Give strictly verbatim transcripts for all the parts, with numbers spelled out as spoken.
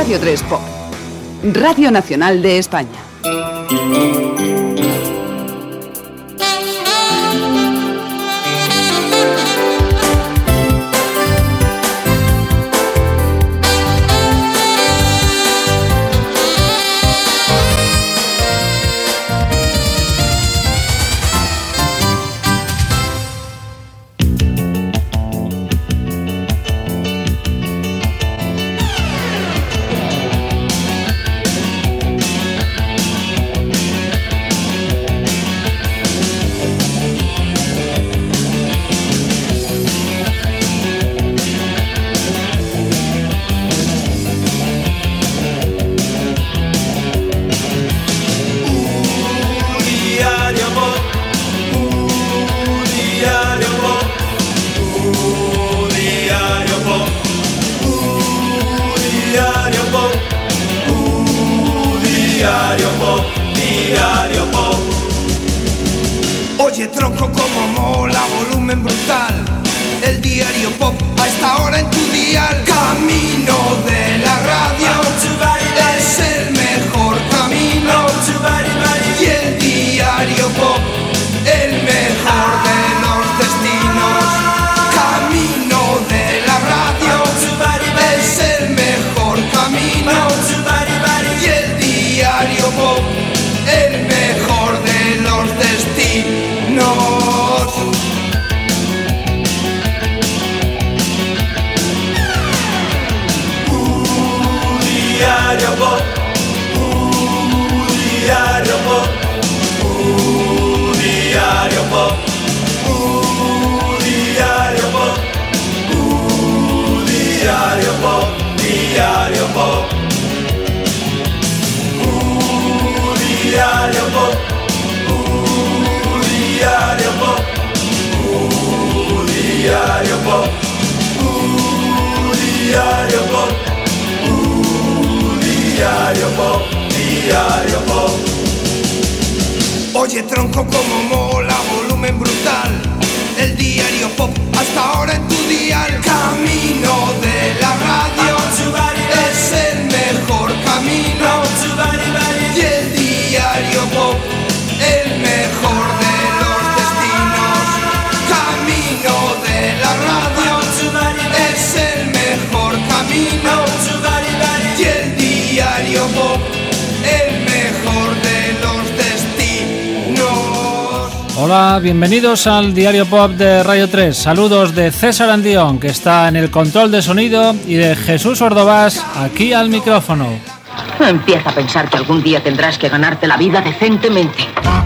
Radio tres Pop, Radio Nacional de España. Oye tronco como mola, volumen brutal. El diario pop a esta hora en tu dial. Camino de la radio es el mejor camino. Y el diario pop, el mejor de los destinos. Camino de la radio es el mejor camino. Y el diario pop, el mejor de los destinos. Uh, diario pop, uh, diario pop, uh, diario pop, uh, diario pop, uh, diario pop, diario pop, uh, diario pop. Diario pop, uh, diario pop, uh, diario pop, uh, diario pop, diario pop. Oye tronco como mola, volumen brutal. El diario pop hasta ahora en tu dial. Camino de la radio es el mejor camino. Y el diario pop, el mejor de la radio es el mejor camino. Y el diario pop, el mejor de los destinos. Hola, bienvenidos al Diario Pop de Radio tres. Saludos de César Andión, que está en el control de sonido, y de Jesús Ordovás, aquí al micrófono. Empieza a pensar que algún día tendrás que ganarte la vida decentemente.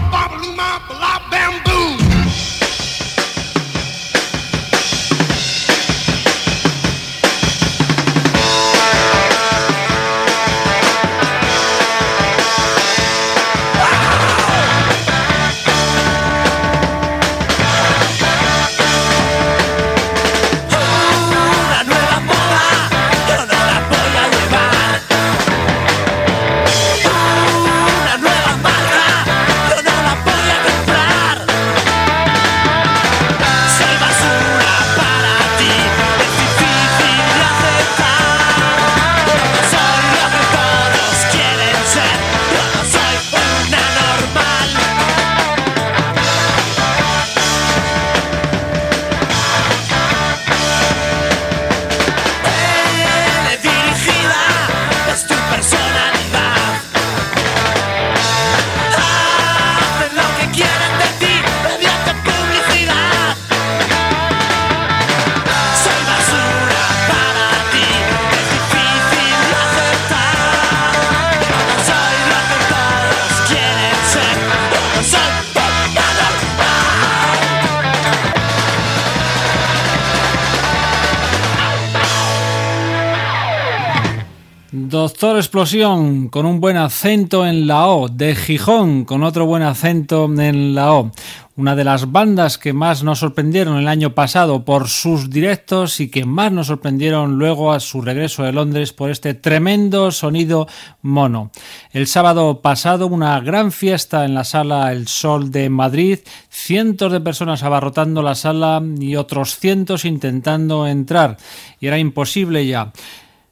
Doctor Explosión, con un buen acento en la O, de Gijón, con otro buen acento en la O. Una de las bandas que más nos sorprendieron el año pasado por sus directos y que más nos sorprendieron luego a su regreso de Londres por este tremendo sonido mono. El sábado pasado una gran fiesta en la Sala El Sol de Madrid, cientos de personas abarrotando la sala y otros cientos intentando entrar, y era imposible ya.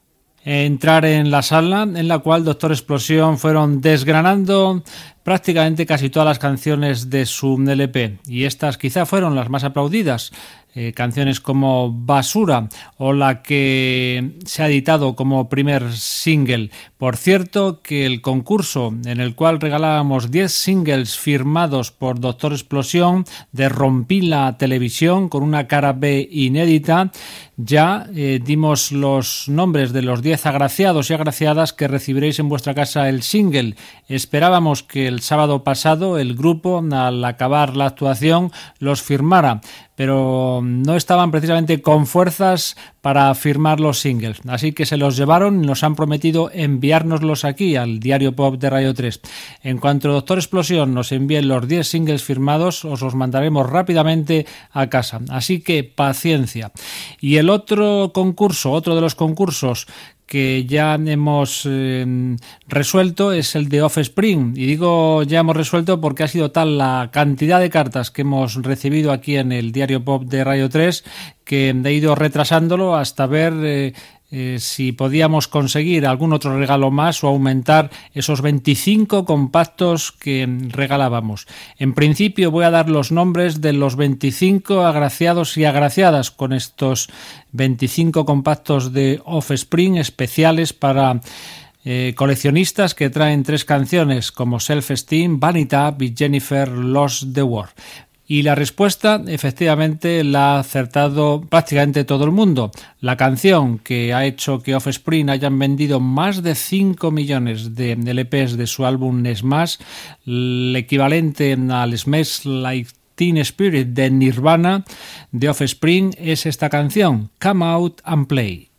entrar en la sala en la cual Doctor Explosión fueron desgranando prácticamente casi todas las canciones de su L P, y estas quizá fueron las más aplaudidas. Eh, canciones como Basura o la que se ha editado como primer single. Por cierto, que el concurso en el cual regalábamos diez singles firmados por Doctor Explosión de Rompí la Televisión con una cara B inédita, ya eh, dimos los nombres de los diez agraciados y agraciadas que recibiréis en vuestra casa el single. Esperábamos que el sábado pasado el grupo, al acabar la actuación, los firmara, pero no estaban precisamente con fuerzas para firmar los singles, así que se los llevaron y nos han prometido enviárnoslos aquí al Diario Pop de Radio tres. En cuanto Doctor Explosión nos envíe los diez singles firmados, os los mandaremos rápidamente a casa, así que paciencia. Y el otro concurso, otro de los concursos que ya hemos eh, resuelto es el de Offspring, y digo ya hemos resuelto porque ha sido tal la cantidad de cartas que hemos recibido aquí en el Diario Pop de Radio tres que he ido retrasándolo hasta ver eh, eh, si podíamos conseguir algún otro regalo más o aumentar esos veinticinco compactos que regalábamos. En principio voy a dar los nombres de los veinticinco agraciados y agraciadas con estos veinticinco compactos de Offspring especiales para eh, coleccionistas que traen tres canciones como Self Esteem, Vanity Up y Jennifer Lost the War. Y la respuesta, efectivamente, la ha acertado prácticamente todo el mundo. La canción que ha hecho que Offspring hayan vendido más de cinco millones de L Pes de su álbum Smash, el equivalente al Smash Like Teen Spirit de Nirvana, de Offspring, es esta canción, Come Out and Play.